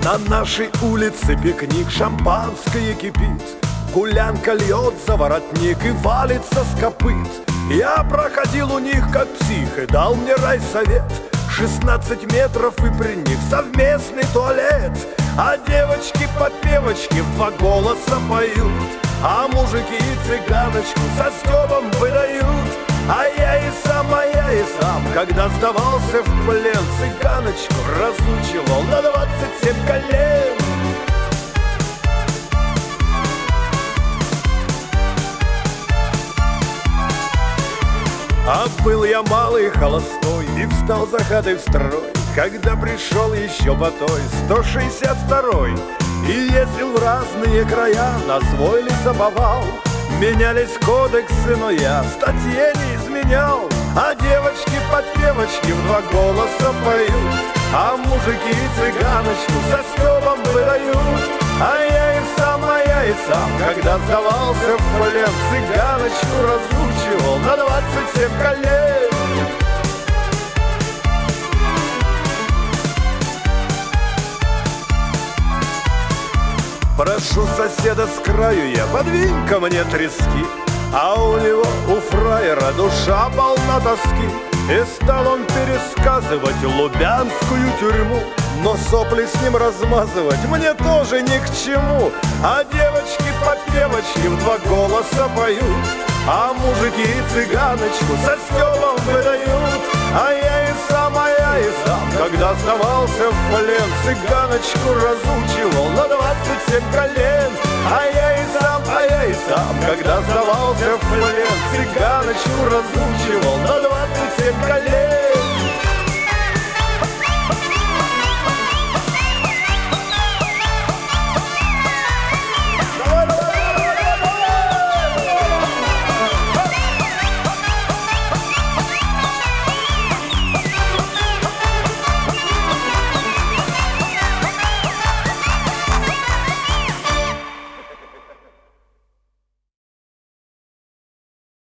На нашей улице пикник, шампанское кипит, гулянка льет за воротник и валится с копыт. Я проходил у них как псих и дал мне райсовет: 16 метров и при них совместный туалет. А девочки-попевочки в два голоса поют, а мужики цыганочку со стёбом выдают. А я и сам, когда сдавался в плен, цыганочку разучивал на 27 колен. А был я малый холостой и встал за хатой в строй, когда пришел еще Батой 162-й, и ездил в разные края на свой лесоповал. Менялись кодексы, но я статье не изменял. А девочки-попевочки в два голоса поют, а мужики цыганочку со стёбом выдают. А я и сам, когда сдавался в плен, цыганочку разучивал на 27 колен. Прошу соседа с краю я, подвинь ко мне трески. А у него, у фраера, душа полна тоски. И стал он пересказывать лубянскую тюрьму, но сопли с ним размазывать мне тоже ни к чему. А девочки-попевочки в два голоса поют, а мужики цыганочку со стёбом выдают. А я и сам, когда сдавался в плен, цыганочку разучивал на 27 колен. А я и сам, когда сдавался в плен, цыганочку разучивал на 27 колен.